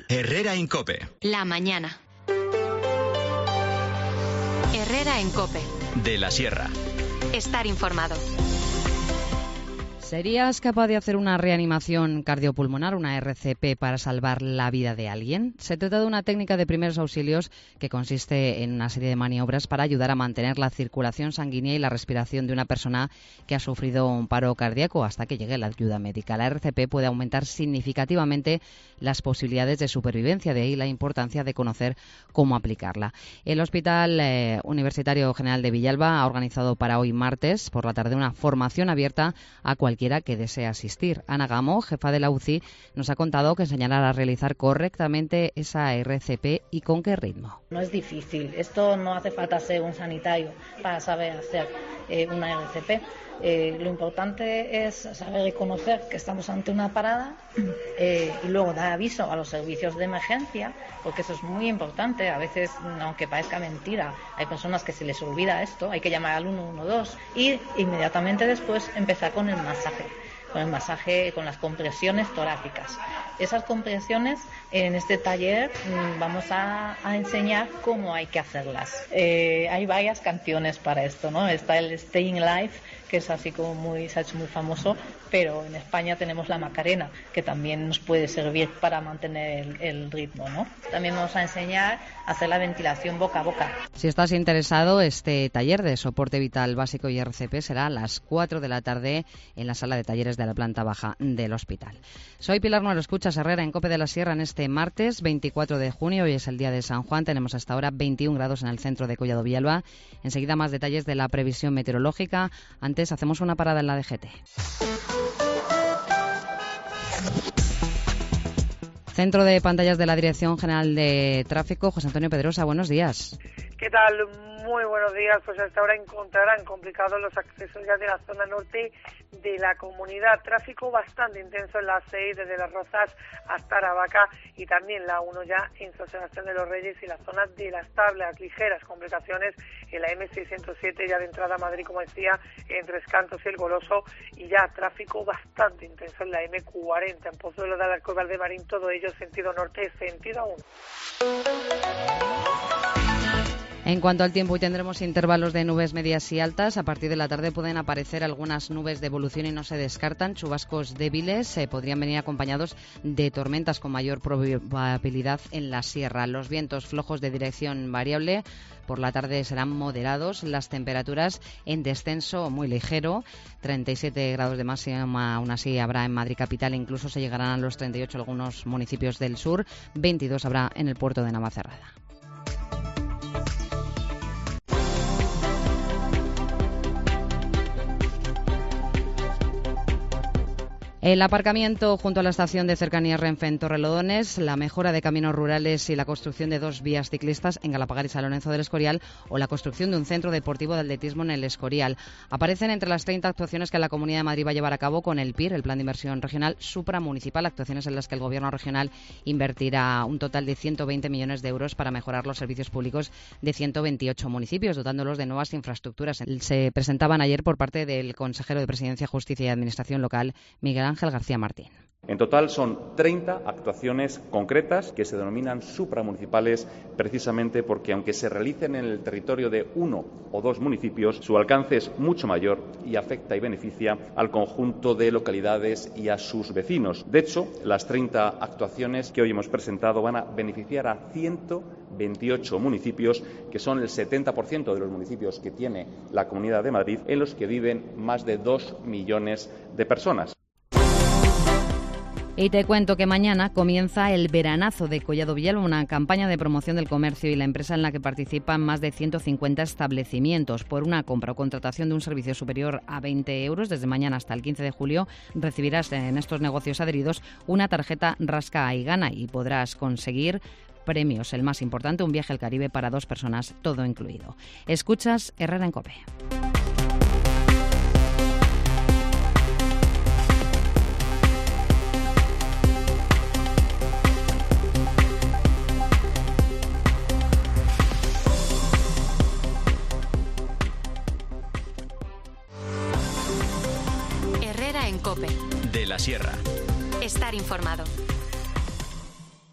Herrera en COPE. La mañana. Herrera en COPE. De la Sierra. Estar informado. ¿Serías capaz de hacer una reanimación cardiopulmonar, una RCP, para salvar la vida de alguien? Se trata de una técnica de primeros auxilios que consiste en una serie de maniobras para ayudar a mantener la circulación sanguínea y la respiración de una persona que ha sufrido un paro cardíaco hasta que llegue la ayuda médica. La RCP puede aumentar significativamente las posibilidades de supervivencia, de ahí la importancia de conocer cómo aplicarla. El Hospital Universitario General de Villalba ha organizado para hoy martes por la tarde una formación abierta a cualquiera que desee asistir. Ana Gamo, jefa de la UCI, nos ha contado que enseñará a realizar correctamente esa RCP y con qué ritmo. No es difícil, esto no hace falta ser un sanitario para saber hacer una RCP. Lo importante es saber reconocer que estamos ante una parada y luego dar aviso a los servicios de emergencia, porque eso es muy importante. A veces, aunque parezca mentira, hay personas que se les olvida esto, hay que llamar al 112 y inmediatamente después empezar con el masaje, con las compresiones torácicas. Esas compresiones, en este taller vamos a enseñar cómo hay que hacerlas. Hay varias canciones para esto, ¿no? Está el Staying Alive, que es así como se ha hecho muy famoso, pero en España tenemos la Macarena, que también nos puede servir para mantener el ritmo, ¿no? También vamos a enseñar a hacer la ventilación boca a boca. Si estás interesado, este taller de soporte vital básico y RCP será a las 4 de la tarde en la sala de talleres de la planta baja del hospital. Soy Pilar Nuero, escuchas Herrera en COPE de la Sierra en este martes 24 de junio. Hoy es el día de San Juan. Tenemos hasta ahora 21 grados en el centro de Collado Villalba. Enseguida más detalles de la previsión meteorológica. Antes hacemos una parada en la DGT. Centro de pantallas de la Dirección General de Tráfico, José Antonio Pedrosa, buenos días. ¿Qué tal? Muy buenos días. Pues hasta ahora encontrarán complicados los accesos ya de la zona norte de la comunidad. Tráfico bastante intenso en la 6 desde Las Rozas hasta Aravaca y también la 1 ya en San Sebastián de los Reyes y la zona de Las Tablas. Ligeras complicaciones en la M607 ya de entrada a Madrid, como decía, entre Escantos y El Goloso, y ya tráfico bastante intenso en la M40 en Pozuelo de Alarcón y Valdemarín, todo ello sentido norte, sentido 1. En cuanto al tiempo, hoy tendremos intervalos de nubes medias y altas. A partir de la tarde pueden aparecer algunas nubes de evolución y no se descartan. Chubascos débiles podrían venir acompañados de tormentas con mayor probabilidad en la sierra. Los vientos flojos de dirección variable por la tarde serán moderados. Las temperaturas en descenso muy ligero. 37 grados de máxima aún así habrá en Madrid capital. Incluso se llegarán a los 38 en algunos municipios del sur. 22 habrá en el puerto de Navacerrada. El aparcamiento junto a la estación de cercanías Renfe en Torrelodones, la mejora de caminos rurales y la construcción de 2 vías ciclistas en Galapagar y San Lorenzo del Escorial o la construcción de un centro deportivo de atletismo en el Escorial. Aparecen entre las 30 actuaciones que la Comunidad de Madrid va a llevar a cabo con el PIR, el Plan de Inversión Regional Supramunicipal, actuaciones en las que el Gobierno regional invertirá un total de 120 millones de euros para mejorar los servicios públicos de 128 municipios, dotándolos de nuevas infraestructuras. Se presentaban ayer por parte del consejero de Presidencia, Justicia y Administración Local, Miguel Ángel García Martín. En total son 30 actuaciones concretas que se denominan supramunicipales precisamente porque, aunque se realicen en el territorio de 1 o 2 municipios, su alcance es mucho mayor y afecta y beneficia al conjunto de localidades y a sus vecinos. De hecho, las 30 actuaciones que hoy hemos presentado van a beneficiar a 128 municipios, que son el 70% de los municipios que tiene la Comunidad de Madrid, en los que viven más de 2 millones de personas. Y te cuento que mañana comienza el Veranazo de Collado Villalba, una campaña de promoción del comercio y la empresa en la que participan más de 150 establecimientos. Por una compra o contratación de un servicio superior a 20 euros, desde mañana hasta el 15 de julio, recibirás en estos negocios adheridos una tarjeta Rasca y Gana y podrás conseguir premios. El más importante, un viaje al Caribe para 2 personas, todo incluido. Escuchas Herrera en COPE. Herrera en COPE. De la Sierra. Estar informado.